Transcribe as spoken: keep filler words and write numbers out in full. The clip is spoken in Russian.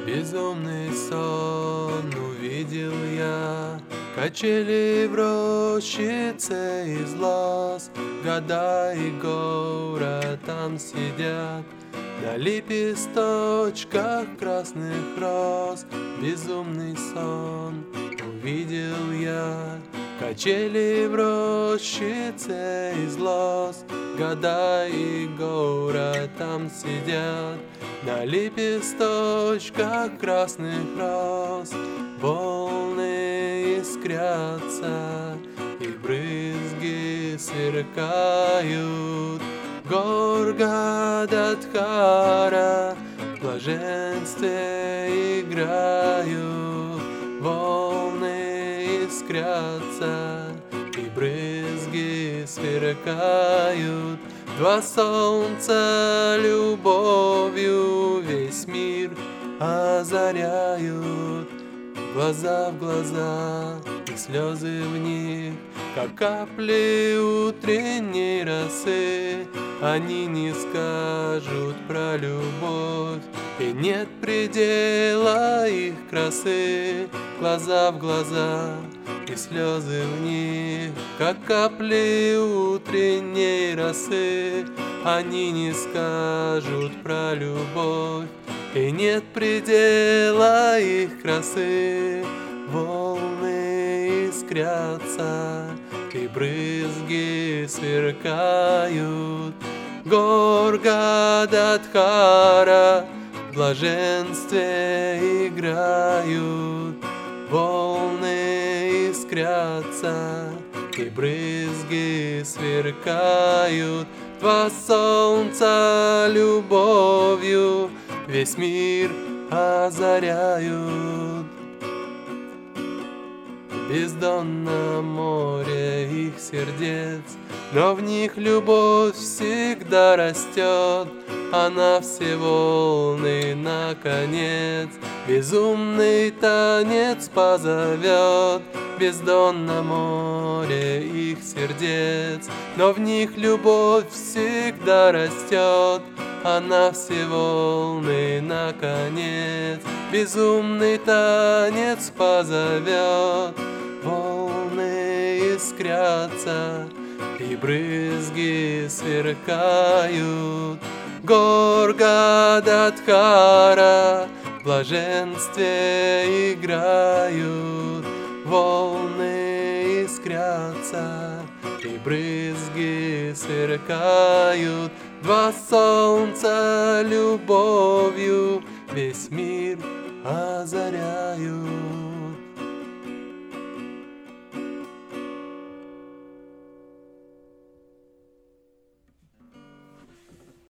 Безумный сон увидел я, качели в рощице из лоз, года и горы там сидят, на лепесточках красных роз. Безумный сон увидел я, качели в рощице из лоз, года и горы там сидят, на лепесточках красных роз. Волны искрятся и брызги сверкают, гор Гададхара в блаженстве играют. Волны искрятся и брызги сверкают, два солнца любовью весь мир озаряют. Глаза в глаза и слезы в них, как капли утренней росы. Они не скажут про любовь, и нет предела их красы. Глаза в глаза и слезы в них, как капли утренней росы. Они не скажут про любовь, и нет предела их красы. Волны искрятся и брызги сверкают, гор Гададхара в блаженстве играют. Волны искрятся и брызги сверкают, два солнца любовью весь мир озаряют. Бездонно море их сердец, но в них любовь всегда растет. Она все волны наконец безумный танец позовет. Бездонно море их сердец, но в них любовь всегда растет. Она все волны наконец безумный танец позовет. Волны искрятся и брызги сверкают, гор Гададхара в блаженстве играют. Волны искрятся и брызги сверкают, два солнца любовью весь мир озаряют.